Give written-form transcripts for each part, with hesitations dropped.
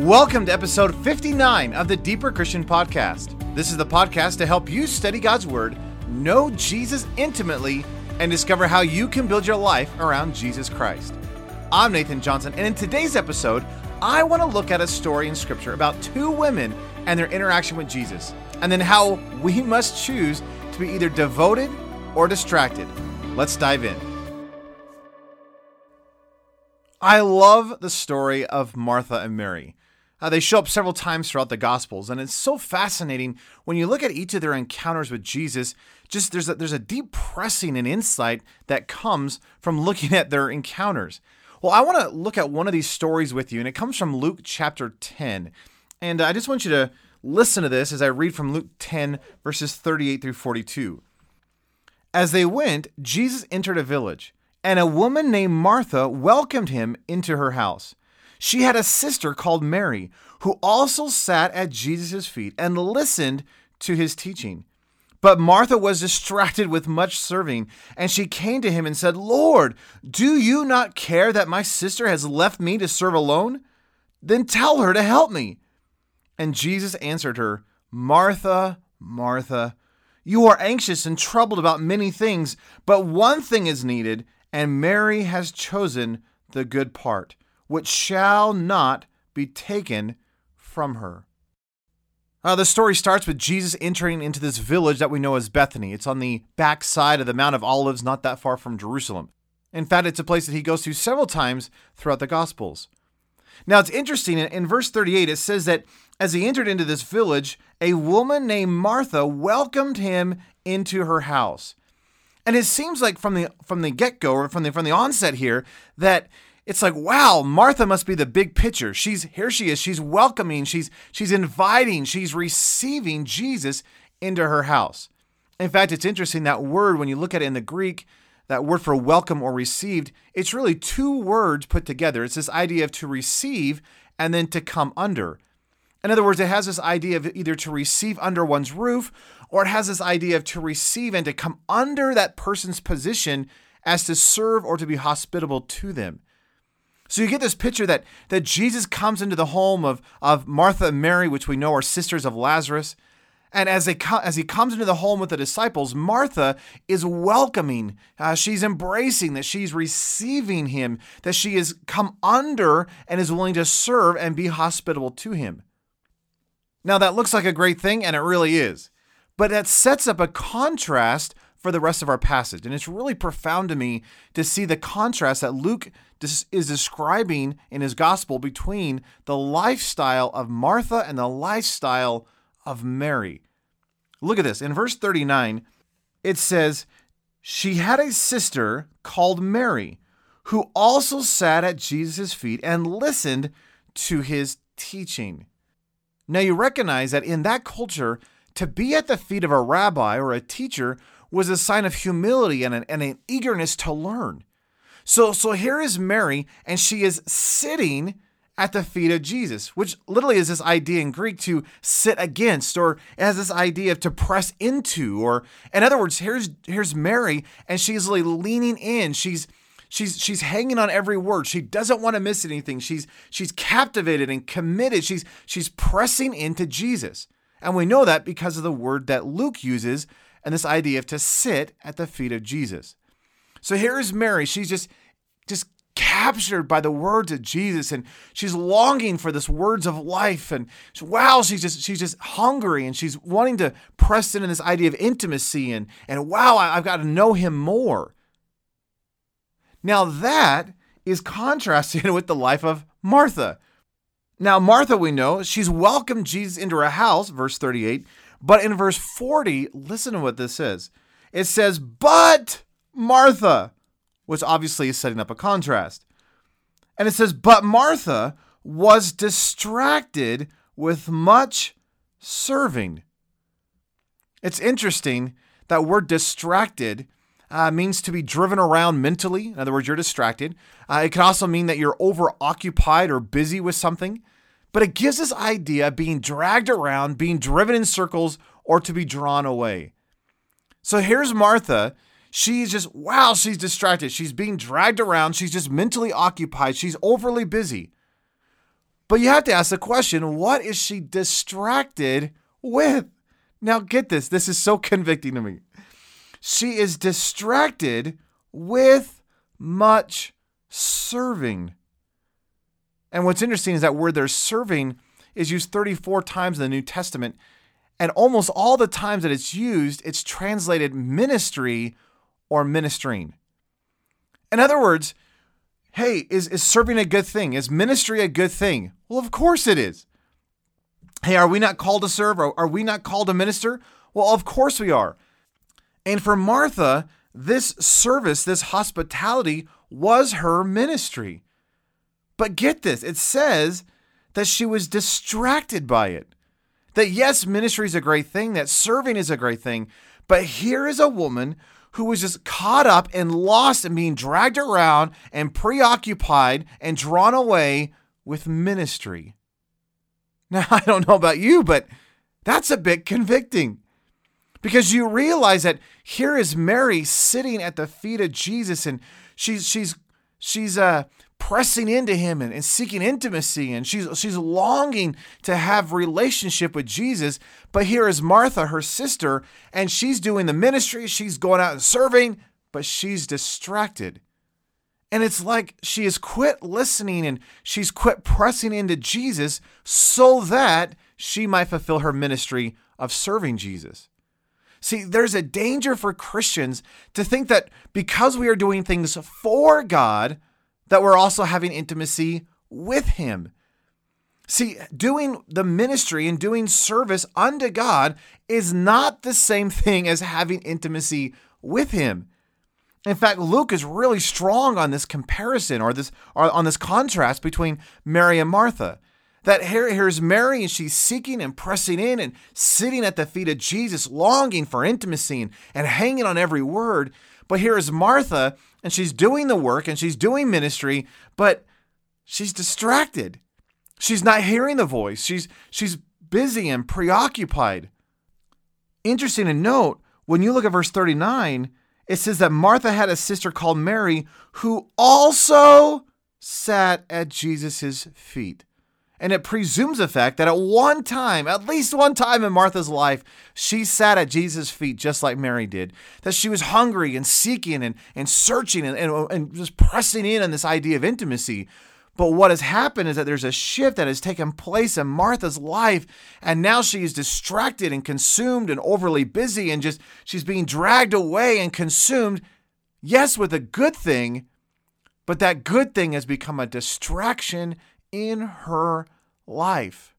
Welcome to episode 59 of the Deeper Christian Podcast. This is the podcast to help you study God's Word, know Jesus intimately, and discover how you can build your life around Jesus Christ. I'm Nathan Johnson, and in today's episode, I want to look at a story in Scripture about two women and their interaction with Jesus, and then how we must choose to be either devoted or distracted. Let's dive in. I love the story of Martha and Mary. They show up several times throughout the Gospels, and it's so fascinating when you look at each of their encounters with Jesus. Just there's a deep pressing and insight that comes from looking at their encounters. Well, I want to look at one of these stories with you, and it comes from Luke chapter 10. And I just want you to listen to this as I read from Luke 10, verses 38 through 42. As they went, Jesus entered a village, and a woman named Martha welcomed him into her house. She had a sister called Mary, who also sat at Jesus' feet and listened to his teaching. But Martha was distracted with much serving, and she came to him and said, "Lord, do you not care that my sister has left me to serve alone? Then tell her to help me." And Jesus answered her, "Martha, Martha, you are anxious and troubled about many things, but one thing is needed, and Mary has chosen the good part, which shall not be taken from her." The story starts with Jesus entering into this village that we know as Bethany. It's on the backside of the Mount of Olives, not that far from Jerusalem. In fact, it's a place that he goes to several times throughout the Gospels. Now, it's interesting. In verse 38, it says that as he entered into this village, a woman named Martha welcomed him into her house. And it seems like from the get-go, or from the onset here, that it's like, wow, Martha must be the big picture. Here she is. She's welcoming. She's inviting. She's receiving Jesus into her house. In fact, it's interesting, that word, when you look at it in the Greek, that word for welcome or received, it's really two words put together. It's this idea of to receive and then to come under. In other words, it has this idea of either to receive under one's roof, or it has this idea of to receive and to come under that person's position as to serve or to be hospitable to them. So you get this picture that Jesus comes into the home of Martha and Mary, which we know are sisters of Lazarus. And as he comes into the home with the disciples, Martha is welcoming. She's embracing, that she's receiving him, that she has come under and is willing to serve and be hospitable to him. Now, that looks like a great thing, and it really is. But that sets up a contrast for the rest of our passage. And it's really profound to me to see the contrast that Luke is describing in his gospel between the lifestyle of Martha and the lifestyle of Mary. Look at this. In verse 39, it says, "She had a sister called Mary, who also sat at Jesus' feet and listened to his teaching." Now, you recognize that in that culture, to be at the feet of a rabbi or a teacher was a sign of humility and an eagerness to learn. So here is Mary, and she is sitting at the feet of Jesus, which literally is this idea in Greek to sit against, or it has this idea of to press into, or in other words, here's Mary, and she's like leaning in. She's hanging on every word. She doesn't want to miss anything. She's captivated and committed. She's pressing into Jesus. And we know that because of the word that Luke uses and this idea of to sit at the feet of Jesus. So here is Mary. She's just captured by the words of Jesus, and she's longing for this words of life. And wow, she's just hungry, and she's wanting to press in this idea of intimacy, and wow, I've got to know him more. Now that is contrasted with the life of Martha. Now, Martha, we know, she's welcomed Jesus into her house, verse 38. But in verse 40, listen to what this says. It says, "But Martha," which obviously is setting up a contrast. And it says, "But Martha was distracted with much serving." It's interesting that word distracted means to be driven around mentally. In other words, you're distracted. It can also mean that you're overoccupied or busy with something. But it gives this idea of being dragged around, being driven in circles, or to be drawn away. So here's Martha. She's distracted. She's being dragged around. She's just mentally occupied. She's overly busy. But you have to ask the question, what is she distracted with? Now get this. This is so convicting to me. She is distracted with much serving. And what's interesting is that word there, serving, is used 34 times in the New Testament. And almost all the times that it's used, it's translated ministry or ministering. In other words, hey, is serving a good thing? Is ministry a good thing? Well, of course it is. Hey, are we not called to serve? Are we not called to minister? Well, of course we are. And for Martha, this service, this hospitality was her ministry. But get this, it says that she was distracted by it. That yes, ministry is a great thing, that serving is a great thing, but here is a woman who was just caught up and lost and being dragged around and preoccupied and drawn away with ministry. Now, I don't know about you, but that's a bit convicting because you realize that here is Mary sitting at the feet of Jesus and she's pressing into him and seeking intimacy, and she's longing to have relationship with Jesus. But here is Martha, her sister, and she's doing the ministry. She's going out and serving, but she's distracted. And it's like she has quit listening and she's quit pressing into Jesus so that she might fulfill her ministry of serving Jesus. See, there's a danger for Christians to think that because we are doing things for God, that we're also having intimacy with him. See, doing the ministry and doing service unto God is not the same thing as having intimacy with him. In fact, Luke is really strong on this comparison or on this contrast between Mary and Martha. That here's Mary and she's seeking and pressing in and sitting at the feet of Jesus, longing for intimacy and hanging on every word. But here is Martha and she's doing the work and she's doing ministry, but she's distracted. She's not hearing the voice. She's busy and preoccupied. Interesting to note, when you look at verse 39, it says that Martha had a sister called Mary who also sat at Jesus' feet. And it presumes the fact that at least one time in Martha's life, she sat at Jesus' feet just like Mary did. That she was hungry and seeking and searching and just pressing in on this idea of intimacy. But what has happened is that there's a shift that has taken place in Martha's life, and now she is distracted and consumed and overly busy, and she's being dragged away and consumed, yes, with a good thing, but that good thing has become a distraction in her life.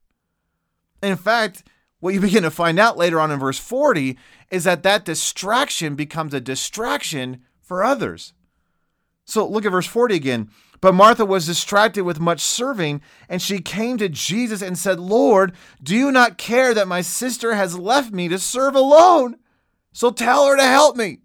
In fact, what you begin to find out later on in verse 40 is that distraction becomes a distraction for others. So look at verse 40 again. But Martha was distracted with much serving, and she came to Jesus and said, "Lord, do you not care that my sister has left me to serve alone? So tell her to help me."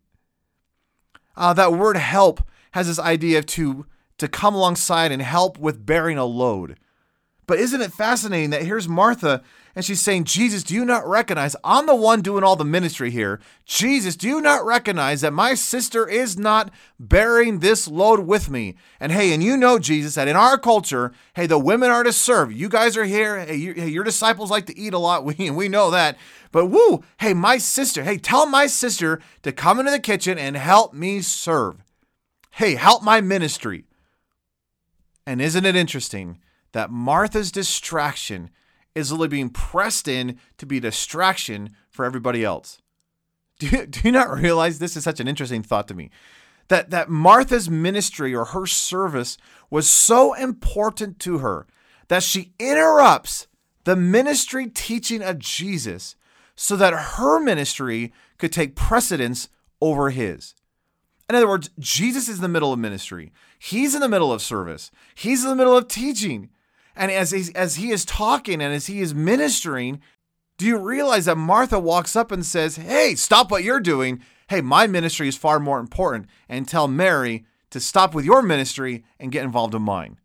That word help has this idea of to come alongside and help with bearing a load. But isn't it fascinating that here's Martha and she's saying, "Jesus, do you not recognize I'm the one doing all the ministry here? Jesus, do you not recognize that my sister is not bearing this load with me? And hey, and you know, Jesus, that in our culture, hey, the women are to serve. You guys are here. Hey, your disciples like to eat a lot. We know that. But woo, hey, tell my sister to come into the kitchen and help me serve. Hey, help my ministry." And isn't it interesting that Martha's distraction is literally being pressed in to be a distraction for everybody else? Do you not realize this is such an interesting thought to me? That Martha's ministry or her service was so important to her that she interrupts the ministry teaching of Jesus so that her ministry could take precedence over his. In other words, Jesus is in the middle of ministry. He's in the middle of service. He's in the middle of teaching. And as he is talking and as he is ministering, do you realize that Martha walks up and says, "Hey, stop what you're doing. Hey, my ministry is far more important." And tell Mary to stop with your ministry and get involved in mine.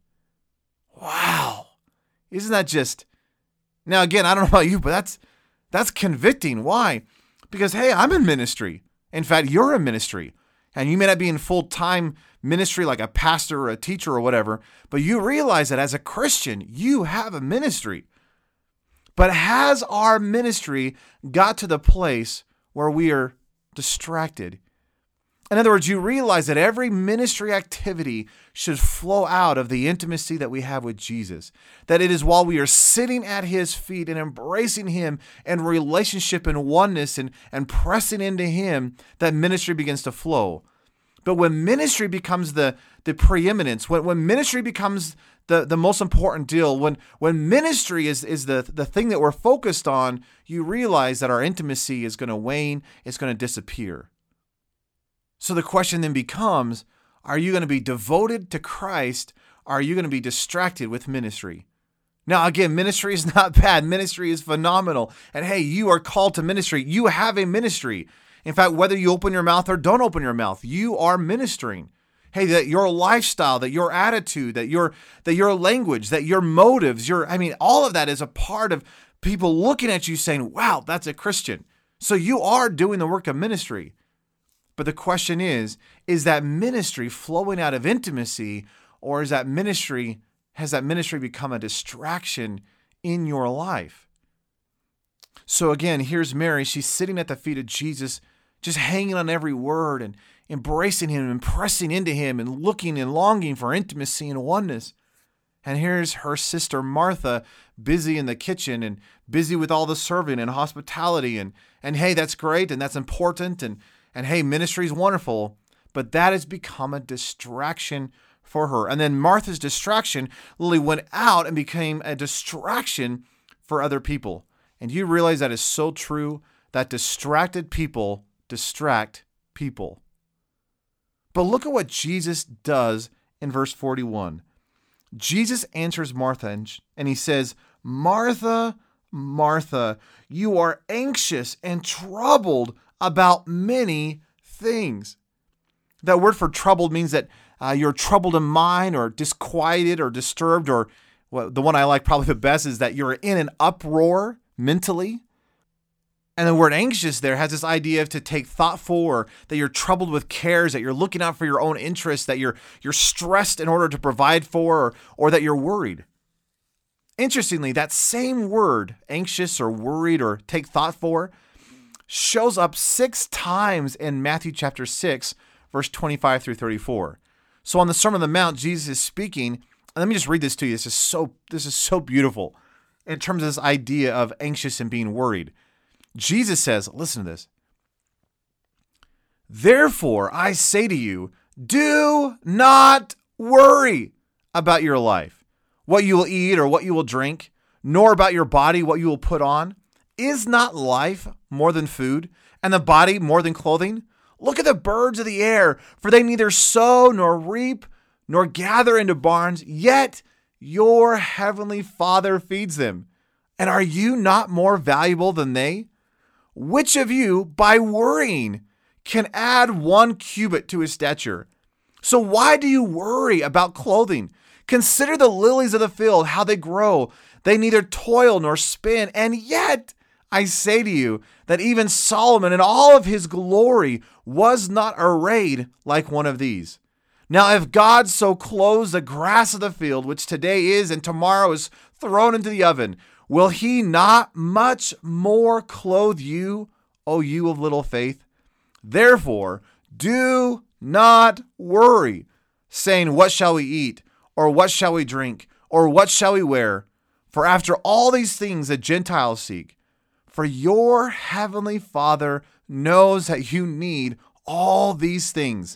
Wow. Isn't that just... Now, again, I don't know about you, but that's convicting. Why? Because, hey, I'm in ministry. In fact, you're in ministry. And you may not be in full-time ministry like a pastor or a teacher or whatever, but you realize that as a Christian, you have a ministry. But has our ministry got to the place where we are distracted? In other words, you realize that every ministry activity should flow out of the intimacy that we have with Jesus. That it is while we are sitting at his feet and embracing him and relationship and oneness and pressing into him that ministry begins to flow. But when ministry becomes the preeminence, when ministry becomes the most important deal, when ministry is the thing that we're focused on, you realize that our intimacy is going to wane, it's going to disappear. So the question then becomes, are you going to be devoted to Christ? Or are you going to be distracted with ministry? Now, again, ministry is not bad. Ministry is phenomenal. And hey, you are called to ministry. You have a ministry. In fact, whether you open your mouth or don't open your mouth, you are ministering. Hey, that your lifestyle, that your attitude, that your language, that your motives, all of that is a part of people looking at you saying, wow, that's a Christian. So you are doing the work of ministry. But the question is that ministry flowing out of intimacy, or has that ministry become a distraction in your life? So again, here's Mary. She's sitting at the feet of Jesus, just hanging on every word and embracing him and pressing into him and looking and longing for intimacy and oneness. And here's her sister Martha, busy in the kitchen and busy with all the serving and hospitality. And hey, that's great and that's important. And hey, ministry is wonderful, but that has become a distraction for her. And then Martha's distraction literally went out and became a distraction for other people. And you realize that is so true, that distracted people distract people. But look at what Jesus does in verse 41. Jesus answers Martha and he says, Martha, Martha, you are anxious and troubled about many things. That word for troubled means that you're troubled in mind or disquieted or disturbed, or the one I like probably the best is that you're in an uproar mentally. And the word anxious there has this idea of to take thought for, or that you're troubled with cares, that you're looking out for your own interests, that you're stressed in order to provide for, or that you're worried. Interestingly, that same word, anxious or worried or take thought for, shows up 6 times in Matthew chapter 6, verse 25 through 34. So on the Sermon on the Mount, Jesus is speaking, and let me just read this to you. This is so beautiful in terms of this idea of anxious and being worried. Jesus says, listen to this. Therefore, I say to you, do not worry about your life, what you will eat or what you will drink, nor about your body, what you will put on. Is not life more than food, and the body more than clothing? Look at the birds of the air, for they neither sow nor reap nor gather into barns, yet your heavenly Father feeds them. And are you not more valuable than they? Which of you, by worrying, can add 1 cubit to his stature? So why do you worry about clothing? Consider the lilies of the field, how they grow. They neither toil nor spin, and yet I say to you that even Solomon in all of his glory was not arrayed like one of these. Now, if God so clothes the grass of the field, which today is and tomorrow is thrown into the oven, will he not much more clothe you, O you of little faith? Therefore, do not worry, saying, what shall we eat? Or what shall we drink? Or what shall we wear? For after all these things the Gentiles seek. For your heavenly Father knows that you need all these things.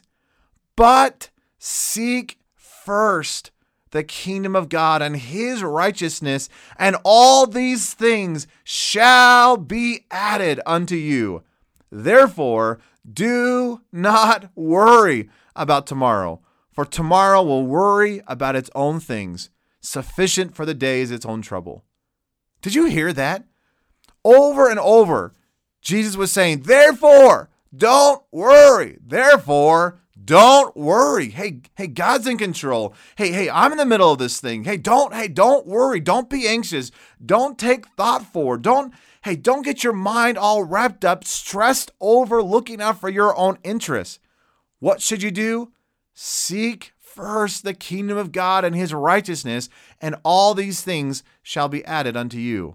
But seek first the kingdom of God and his righteousness, and all these things shall be added unto you. Therefore, do not worry about tomorrow, for tomorrow will worry about its own things. Sufficient for the day is its own trouble. Did you hear that? Over and over, Jesus was saying, therefore, don't worry. Therefore, don't worry. Hey, God's in control. Hey, I'm in the middle of this thing. Hey, don't worry. Don't be anxious. Don't take thought for. Don't get your mind all wrapped up, stressed over, looking out for your own interests. What should you do? Seek first the kingdom of God and his righteousness, and all these things shall be added unto you.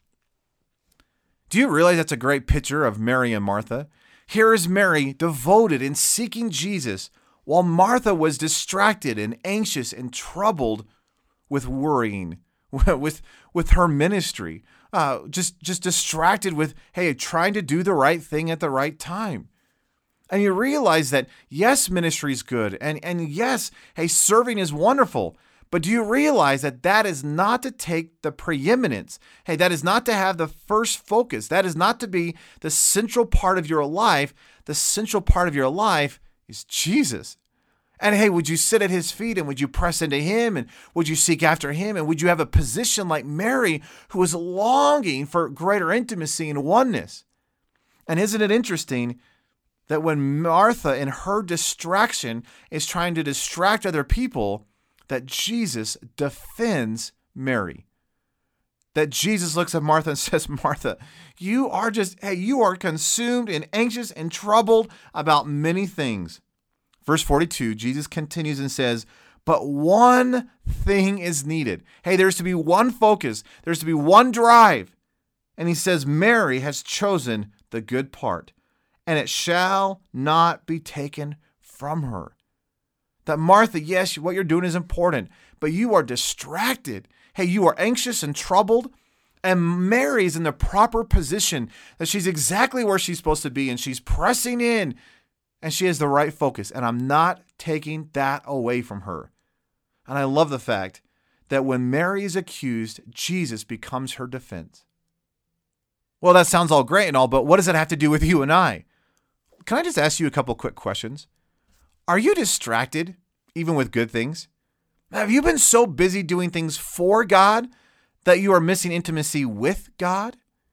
Do you realize that's a great picture of Mary and Martha? Here is Mary devoted in seeking Jesus, while Martha was distracted and anxious and troubled with worrying, with her ministry, just distracted with, hey, trying to do the right thing at the right time. And you realize that, yes, ministry is good, and yes, hey, serving is wonderful, but do you realize that that is not to take the preeminence? Hey, that is not to have the first focus. That is not to be the central part of your life. The central part of your life is Jesus. And hey, would you sit at his feet and would you press into him and would you seek after him? And would you have a position like Mary, who was longing for greater intimacy and oneness? And isn't it interesting that when Martha, in her distraction, is trying to distract other people, that Jesus defends Mary? That Jesus looks at Martha and says, Martha, you are consumed and anxious and troubled about many things. Verse 42, Jesus continues and says, but one thing is needed. Hey, there's to be one focus. There's to be one drive. And he says, Mary has chosen the good part, and it shall not be taken from her. That Martha, yes, what you're doing is important, but you are distracted. Hey, you are anxious and troubled. And Mary's in the proper position, that she's exactly where she's supposed to be, and she's pressing in, and she has the right focus. And I'm not taking that away from her. And I love the fact that when Mary is accused, Jesus becomes her defense. Well, that sounds all great and all, but what does it have to do with you and I? Can I just ask you a couple quick questions? Are you distracted, even with good things? Have you been so busy doing things for God that you are missing intimacy with God?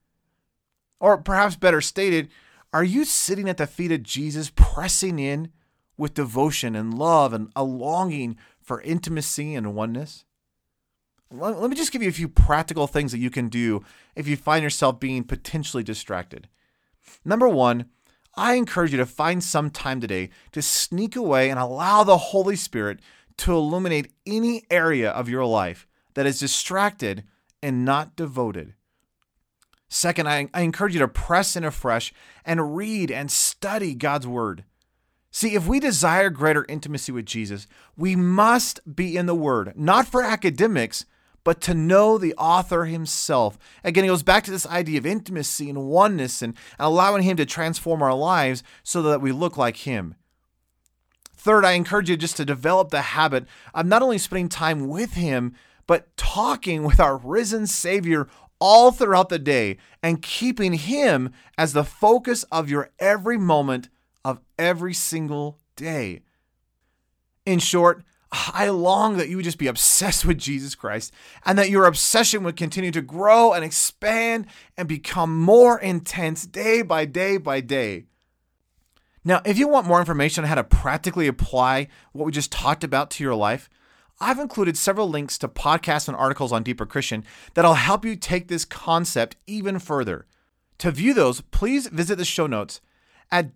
Or perhaps better stated, are you sitting at the feet of Jesus, pressing in with devotion and love and a longing for intimacy and oneness? Let me just give you a few practical things that you can do if you find yourself being potentially distracted. Number one, I encourage you to find some time today to sneak away and allow the Holy Spirit to illuminate any area of your life that is distracted and not devoted. Second, I encourage you to press in afresh and read and study God's Word. See, if we desire greater intimacy with Jesus, we must be in the Word, not for academics, but to know the author himself. Again, it goes back to this idea of intimacy and oneness and allowing him to transform our lives so that we look like him. Third, I encourage you just to develop the habit of not only spending time with him, but talking with our risen Savior all throughout the day and keeping him as the focus of your every moment of every single day. In short, I long that you would just be obsessed with Jesus Christ and that your obsession would continue to grow and expand and become more intense day by day by day. Now, if you want more information on how to practically apply what we just talked about to your life, I've included several links to podcasts and articles on Deeper Christian that'll help you take this concept even further. To view those, please visit the show notes at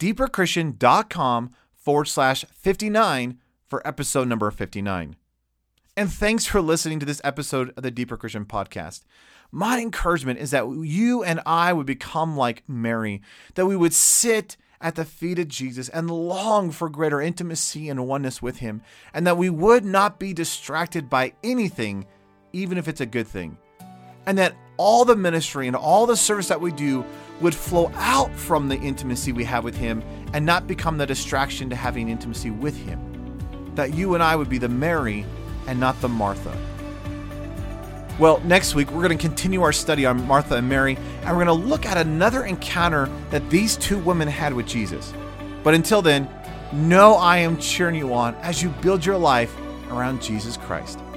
deeperchristian.com/59 for episode number 59. And thanks for listening to this episode of the Deeper Christian Podcast. My encouragement is that you and I would become like Mary, that we would sit at the feet of Jesus and long for greater intimacy and oneness with him, and that we would not be distracted by anything, even if it's a good thing. And that all the ministry and all the service that we do would flow out from the intimacy we have with him and not become the distraction to having intimacy with him. That you and I would be the Mary and not the Martha. Well, next week, we're going to continue our study on Martha and Mary, and we're going to look at another encounter that these two women had with Jesus. But until then, know I am cheering you on as you build your life around Jesus Christ.